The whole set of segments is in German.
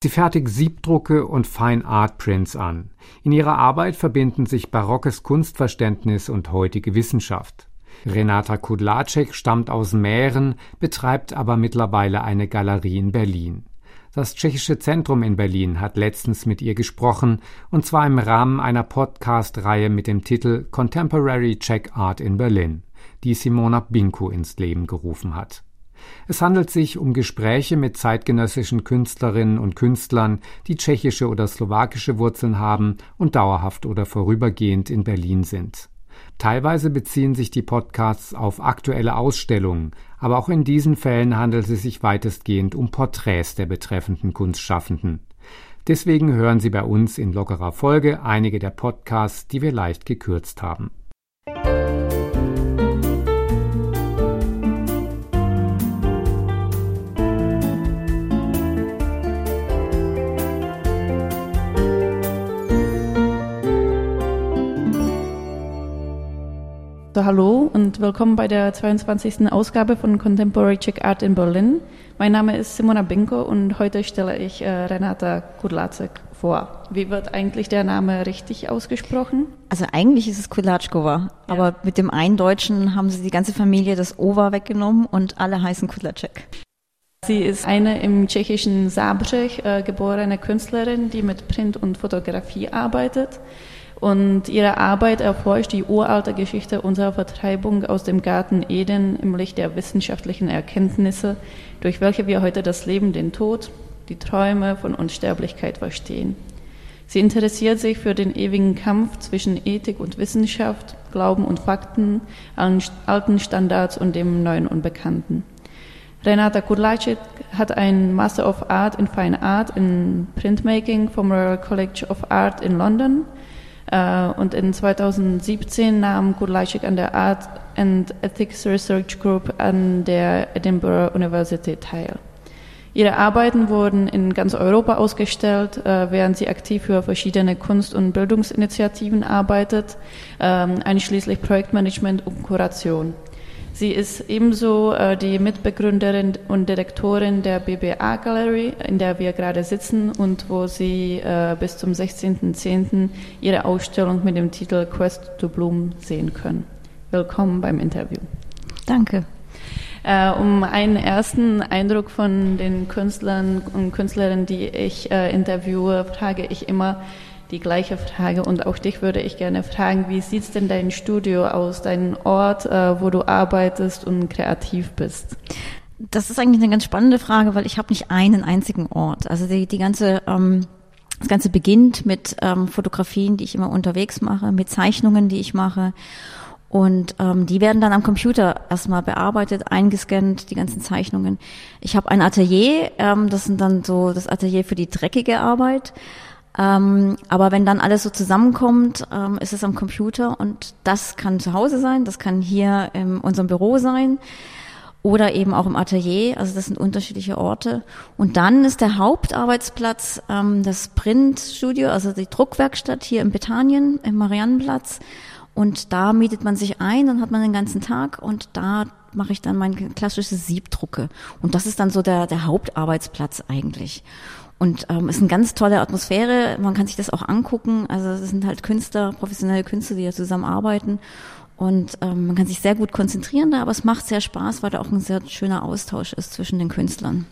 Sie fertigt Siebdrucke und Fine Art Prints an. In ihrer Arbeit verbinden sich barockes Kunstverständnis und heutige Wissenschaft. Renata Kudlacek stammt aus Mähren, betreibt aber mittlerweile eine Galerie in Berlin. Das Tschechische Zentrum in Berlin hat letztens mit ihr gesprochen, und zwar im Rahmen einer Podcast-Reihe mit dem Titel Contemporary Czech Art in Berlin, die Simona Binko ins Leben gerufen hat. Es handelt sich um Gespräche mit zeitgenössischen Künstlerinnen und Künstlern, die tschechische oder slowakische Wurzeln haben und dauerhaft oder vorübergehend in Berlin sind. Teilweise beziehen sich die Podcasts auf aktuelle Ausstellungen, aber auch in diesen Fällen handelt es sich weitestgehend um Porträts der betreffenden Kunstschaffenden. Deswegen hören Sie bei uns in lockerer Folge einige der Podcasts, die wir leicht gekürzt haben. So, hallo und willkommen bei der 22. Ausgabe von Contemporary Czech Art in Berlin. Mein Name ist Simona Binko und heute stelle ich Renata Kudlacek vor. Wie wird eigentlich der Name richtig ausgesprochen? Also eigentlich ist es Kudlačková, aber mit dem Eindeutschen haben sie die ganze Familie das Ova weggenommen und alle heißen Kudlacek. Sie ist eine im tschechischen Zábřeh geborene Künstlerin, die mit Print und Fotografie arbeitet. Und ihre Arbeit erforscht die uralte Geschichte unserer Vertreibung aus dem Garten Eden im Licht der wissenschaftlichen Erkenntnisse, durch welche wir heute das Leben, den Tod, die Träume von Unsterblichkeit verstehen. Sie interessiert sich für den ewigen Kampf zwischen Ethik und Wissenschaft, Glauben und Fakten, alten Standards und dem neuen Unbekannten. Renata Kudlacek hat ein Master of Art in Fine Art in Printmaking vom Royal College of Art in London. Und in 2017 nahm Kudlacek an der Art and Ethics Research Group an der Edinburgh University teil. Ihre Arbeiten wurden in ganz Europa ausgestellt, während sie aktiv für verschiedene Kunst- und Bildungsinitiativen arbeitet, einschließlich Projektmanagement und Kuration. Sie ist ebenso die Mitbegründerin und Direktorin der BBA Gallery, in der wir gerade sitzen und wo Sie bis zum 16.10. Ihre Ausstellung mit dem Titel Quest to Bloom sehen können. Willkommen beim Interview. Danke. Um einen ersten Eindruck von den Künstlern und Künstlerinnen, die ich interviewe, frage ich immer die gleiche Frage, und auch dich würde ich gerne fragen, wie sieht denn dein Studio aus, dein Ort, wo du arbeitest und kreativ bist? Das ist eigentlich eine ganz spannende Frage, weil ich habe nicht einen einzigen Ort. Also das Ganze beginnt mit Fotografien, die ich immer unterwegs mache, mit Zeichnungen, die ich mache. Und die werden dann am Computer erstmal bearbeitet, eingescannt, die ganzen Zeichnungen. Ich habe ein Atelier, das sind dann so das Atelier für die dreckige Arbeit. Aber wenn dann alles so zusammenkommt, ist es am Computer, und das kann zu Hause sein, das kann hier in unserem Büro sein oder eben auch im Atelier, also das sind unterschiedliche Orte. Und dann ist der Hauptarbeitsplatz das Printstudio, also die Druckwerkstatt hier in Bethanien, im Mariannenplatz, und da mietet man sich ein, dann hat man den ganzen Tag, und da mache ich dann mein klassisches Siebdrucke, und das ist dann so der Hauptarbeitsplatz eigentlich. Und ist eine ganz tolle Atmosphäre, man kann sich das auch angucken, also es sind halt Künstler, professionelle Künstler, die ja zusammenarbeiten, und man kann sich sehr gut konzentrieren da, aber es macht sehr Spaß, weil da auch ein sehr schöner Austausch ist zwischen den Künstlern.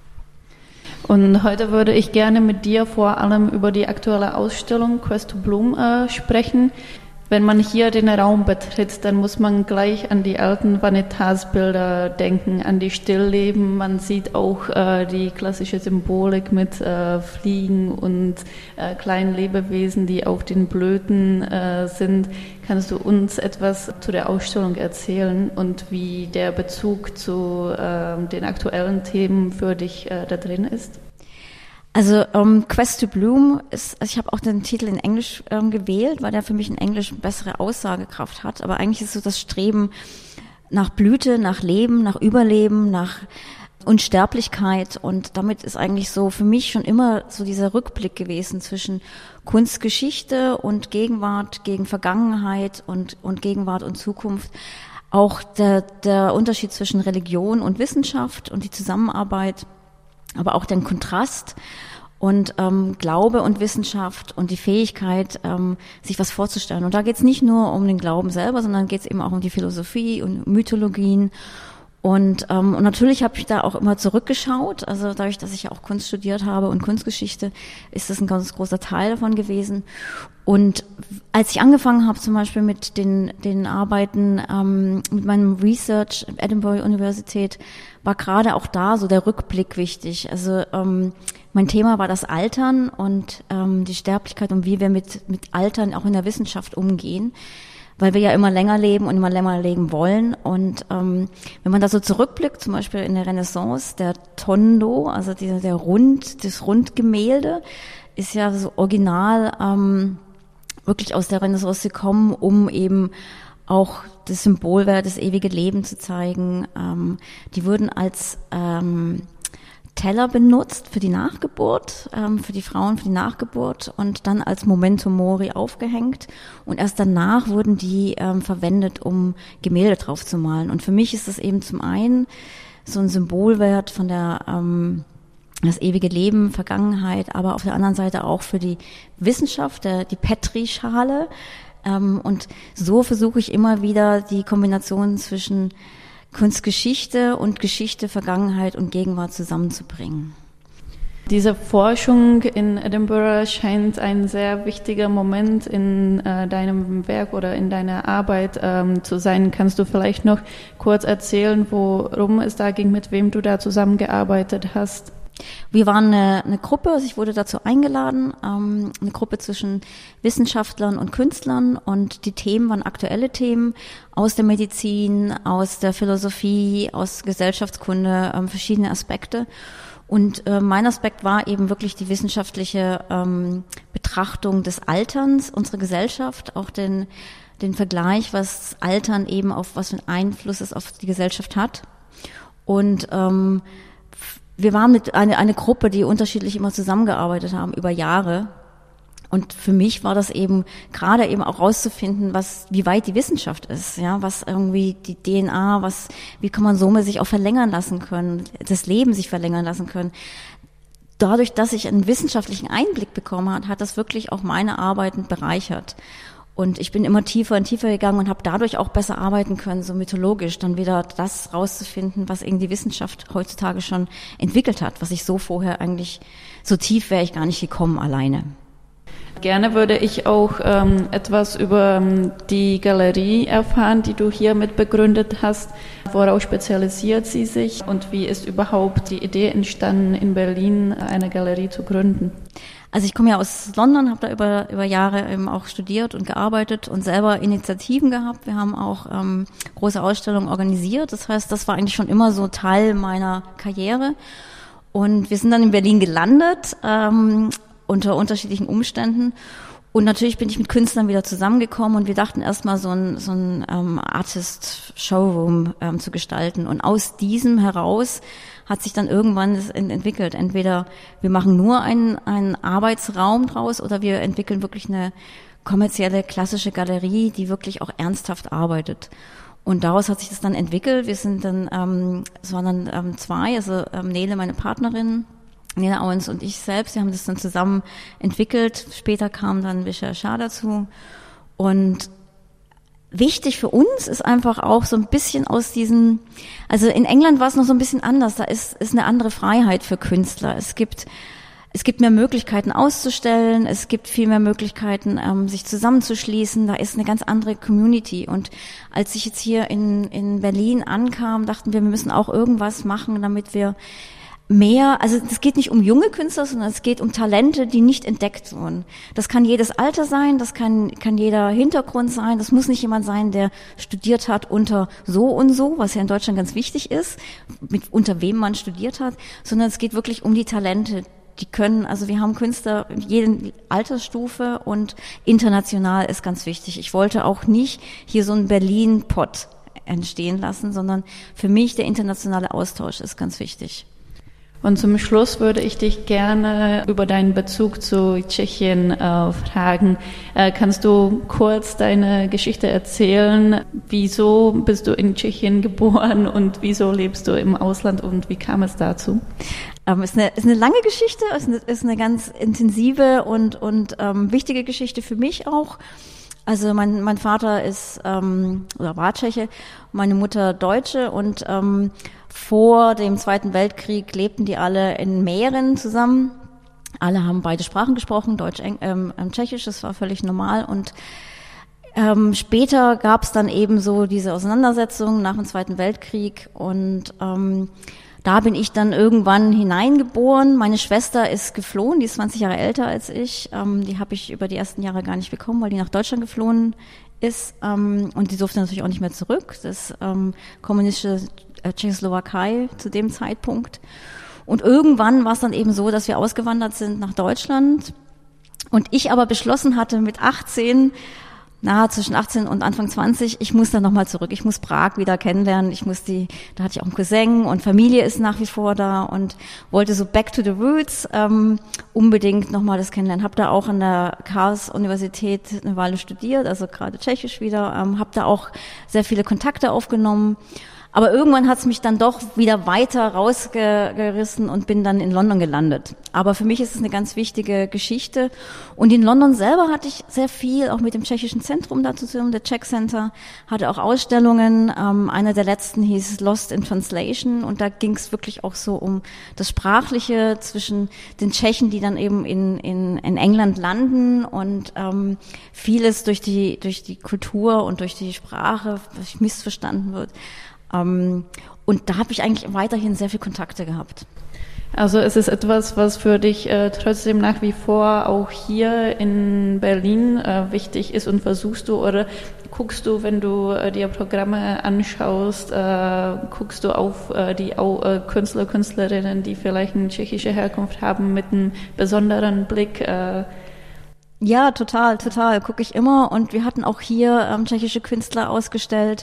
Und heute würde ich gerne mit dir vor allem über die aktuelle Ausstellung Quest to Bloom sprechen. Wenn man hier den Raum betritt, dann muss man gleich an die alten Vanitas-Bilder denken, an die Stillleben. Man sieht auch die klassische Symbolik mit Fliegen und kleinen Lebewesen, die auf den Blüten sind. Kannst du uns etwas zu der Ausstellung erzählen und wie der Bezug zu den aktuellen Themen für dich da drin ist? Also Quest to Bloom ich habe auch den Titel in Englisch gewählt, weil der für mich in Englisch eine bessere Aussagekraft hat. Aber eigentlich ist so das Streben nach Blüte, nach Leben, nach Überleben, nach Unsterblichkeit. Und damit ist eigentlich so für mich schon immer so dieser Rückblick gewesen zwischen Kunstgeschichte und Gegenwart gegen Vergangenheit und Gegenwart und Zukunft. Auch der Unterschied zwischen Religion und Wissenschaft und die Zusammenarbeit, aber auch den Kontrast. Und Glaube und Wissenschaft und die Fähigkeit, sich was vorzustellen. Und da geht es nicht nur um den Glauben selber, sondern geht es eben auch um die Philosophie und Mythologien. Und natürlich habe ich da auch immer zurückgeschaut. Also dadurch, dass ich ja auch Kunst studiert habe und Kunstgeschichte, ist das ein ganz großer Teil davon gewesen. Und als ich angefangen habe, zum Beispiel mit den Arbeiten, mit meinem Research at Edinburgh Universität, war gerade auch da so der Rückblick wichtig. Also mein Thema war das Altern und die Sterblichkeit und wie wir mit Altern auch in der Wissenschaft umgehen, weil wir ja immer länger leben und immer länger leben wollen. Und wenn man da so zurückblickt, zum Beispiel in der Renaissance, der Tondo, also das Rundgemälde, ist ja so original wirklich aus der Renaissance gekommen, um eben auch das Symbolwert, das ewige Leben zu zeigen. Die wurden als Teller benutzt für die Nachgeburt, für die Frauen für die Nachgeburt und dann als Memento Mori aufgehängt. Und erst danach wurden die verwendet, um Gemälde drauf zu malen. Und für mich ist das eben zum einen so ein Symbolwert von das ewige Leben, Vergangenheit, aber auf der anderen Seite auch für die Wissenschaft, die Petrischale. Und so versuche ich immer wieder die Kombination zwischen Kunstgeschichte und Geschichte, Vergangenheit und Gegenwart zusammenzubringen. Diese Forschung in Edinburgh scheint ein sehr wichtiger Moment in deinem Werk oder in deiner Arbeit zu sein. Kannst du vielleicht noch kurz erzählen, worum es da ging, mit wem du da zusammengearbeitet hast? Wir waren eine Gruppe, also ich wurde dazu eingeladen, eine Gruppe zwischen Wissenschaftlern und Künstlern und die Themen waren aktuelle Themen aus der Medizin, aus der Philosophie, aus Gesellschaftskunde, verschiedene Aspekte. Und mein Aspekt war eben wirklich die wissenschaftliche Betrachtung des Alterns unserer Gesellschaft, auch den Vergleich, was Altern eben was für einen Einfluss es auf die Gesellschaft hat. Und wir waren mit eine Gruppe, die unterschiedlich immer zusammengearbeitet haben über Jahre. Und für mich war das eben gerade eben auch rauszufinden, wie weit die Wissenschaft ist, ja, was irgendwie die DNA, wie kann man somit sich auch verlängern lassen können, das Leben sich verlängern lassen können. Dadurch, dass ich einen wissenschaftlichen Einblick bekommen habe, hat das wirklich auch meine Arbeiten bereichert. Und ich bin immer tiefer und tiefer gegangen und habe dadurch auch besser arbeiten können, so mythologisch, dann wieder das rauszufinden, was irgendwie die Wissenschaft heutzutage schon entwickelt hat, was ich so vorher eigentlich, so tief wäre ich gar nicht gekommen alleine. Gerne würde ich auch etwas über die Galerie erfahren, die du hier mit begründet hast. Worauf spezialisiert sie sich und wie ist überhaupt die Idee entstanden, in Berlin eine Galerie zu gründen? Also ich komme ja aus London, habe da über Jahre eben auch studiert und gearbeitet und selber Initiativen gehabt. Wir haben auch große Ausstellungen organisiert. Das heißt, das war eigentlich schon immer so Teil meiner Karriere. Und wir sind dann in Berlin gelandet, unter unterschiedlichen Umständen. Und natürlich bin ich mit Künstlern wieder zusammengekommen und wir dachten erstmal so ein Artist-Showroom zu gestalten. Und aus diesem heraus hat sich dann irgendwann das entwickelt. Entweder wir machen nur einen Arbeitsraum draus oder wir entwickeln wirklich eine kommerzielle, klassische Galerie, die wirklich auch ernsthaft arbeitet. Und daraus hat sich das dann entwickelt. Wir sind dann, es waren dann zwei, also Nele, meine Partnerin, Nele Owens und ich selbst, wir haben das dann zusammen entwickelt. Später kam dann Visha Shah dazu. Und wichtig für uns ist einfach auch so ein bisschen aus diesen, also in England war es noch so ein bisschen anders, da ist eine andere Freiheit für Künstler. Es gibt mehr Möglichkeiten auszustellen, es gibt viel mehr Möglichkeiten, sich zusammenzuschließen, da ist eine ganz andere Community. Und als ich jetzt hier in Berlin ankam, dachten wir müssen auch irgendwas machen, damit wir mehr, also es geht nicht um junge Künstler, sondern es geht um Talente, die nicht entdeckt wurden. Das kann jedes Alter sein, das kann jeder Hintergrund sein, das muss nicht jemand sein, der studiert hat unter so und so, was ja in Deutschland ganz wichtig ist, unter wem man studiert hat, sondern es geht wirklich um die Talente, die können, also wir haben Künstler in jeder Altersstufe und international ist ganz wichtig. Ich wollte auch nicht hier so einen Berlin-Pott entstehen lassen, sondern für mich der internationale Austausch ist ganz wichtig. Und zum Schluss würde ich dich gerne über deinen Bezug zu Tschechien fragen. Kannst du kurz deine Geschichte erzählen? Wieso bist du in Tschechien geboren und wieso lebst du im Ausland und wie kam es dazu? Ist eine lange Geschichte, ist eine ganz intensive und wichtige Geschichte für mich auch. Also mein Vater ist oder war Tscheche, meine Mutter Deutsche und vor dem Zweiten Weltkrieg lebten die alle in Mähren zusammen. Alle haben beide Sprachen gesprochen, Deutsch, Tschechisch, das war völlig normal. Und später gab es dann eben so diese Auseinandersetzung nach dem Zweiten Weltkrieg und da bin ich dann irgendwann hineingeboren. Meine Schwester ist geflohen, die ist 20 Jahre älter als ich. Die habe ich über die ersten Jahre gar nicht bekommen, weil die nach Deutschland geflohen ist. Und die durfte natürlich auch nicht mehr zurück. Das kommunistische Tschechoslowakei zu dem Zeitpunkt. Und irgendwann war es dann eben so, dass wir ausgewandert sind nach Deutschland. Und ich aber beschlossen hatte mit 18, zwischen 18 und Anfang 20, ich muss dann nochmal zurück. Ich muss Prag wieder kennenlernen. Da hatte ich auch einen Cousin und Familie ist nach wie vor da und wollte so back to the roots, unbedingt nochmal das kennenlernen. Hab da auch an der Karls-Universität eine Weile studiert, also gerade Tschechisch wieder, hab da auch sehr viele Kontakte aufgenommen. Aber irgendwann hat es mich dann doch wieder weiter rausgerissen und bin dann in London gelandet. Aber für mich ist es eine ganz wichtige Geschichte. Und in London selber hatte ich sehr viel, auch mit dem tschechischen Zentrum dazu zu tun, der Czech Center, hatte auch Ausstellungen. Einer der letzten hieß Lost in Translation und da ging es wirklich auch so um das Sprachliche zwischen den Tschechen, die dann eben in England landen und vieles durch die Kultur und durch die Sprache missverstanden wird. Und da habe ich eigentlich weiterhin sehr viel Kontakte gehabt. Also es ist etwas, was für dich trotzdem nach wie vor auch hier in Berlin wichtig ist und versuchst du oder guckst du, wenn du dir Programme anschaust, guckst du auf die Künstler, Künstlerinnen, die vielleicht eine tschechische Herkunft haben, mit einem besonderen Blick? Ja, total, gucke ich immer. Und wir hatten auch hier tschechische Künstler ausgestellt.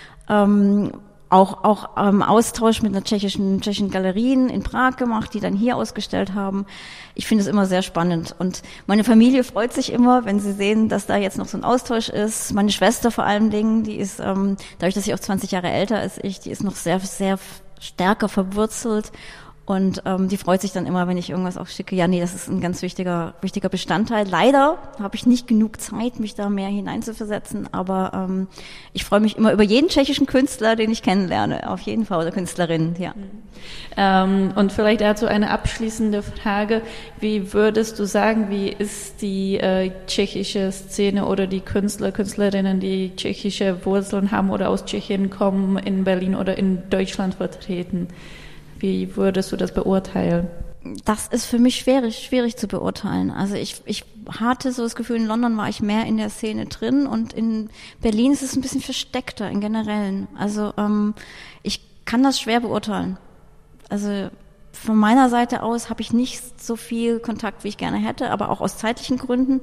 Auch Austausch mit einer tschechischen Galerien in Prag gemacht, die dann hier ausgestellt haben. Ich finde es immer sehr spannend. Und meine Familie freut sich immer, wenn sie sehen, dass da jetzt noch so ein Austausch ist. Meine Schwester vor allen Dingen, die ist, dadurch, dass sie auch 20 Jahre älter als ich, die ist noch sehr, sehr stärker verwurzelt. Und die freut sich dann immer, wenn ich irgendwas auch schicke. Ja, nee, das ist ein ganz wichtiger Bestandteil. Leider habe ich nicht genug Zeit, mich da mehr hineinzuversetzen, aber ich freue mich immer über jeden tschechischen Künstler, den ich kennenlerne, auf jeden Fall, oder Künstlerin, ja. Und vielleicht dazu eine abschließende Frage. Wie würdest du sagen, wie ist die tschechische Szene oder die Künstler, Künstlerinnen, die tschechische Wurzeln haben oder aus Tschechien kommen, in Berlin oder in Deutschland vertreten? Wie würdest du das beurteilen? Das ist für mich schwierig zu beurteilen. Also ich hatte so das Gefühl, in London war ich mehr in der Szene drin und in Berlin ist es ein bisschen versteckter im Generellen. Also ich kann das schwer beurteilen. Also von meiner Seite aus habe ich nicht so viel Kontakt, wie ich gerne hätte, aber auch aus zeitlichen Gründen.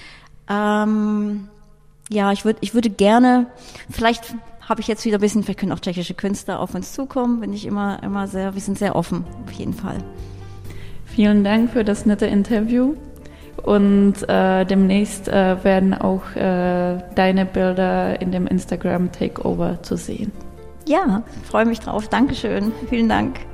Ja, ich würde gerne, vielleicht habe ich jetzt wieder ein bisschen, vielleicht können auch tschechische Künstler auf uns zukommen, bin ich immer sehr, wir sind sehr offen, auf jeden Fall. Vielen Dank für das nette Interview und demnächst werden auch deine Bilder in dem Instagram Takeover zu sehen. Ja, freue mich drauf. Dankeschön. Vielen Dank.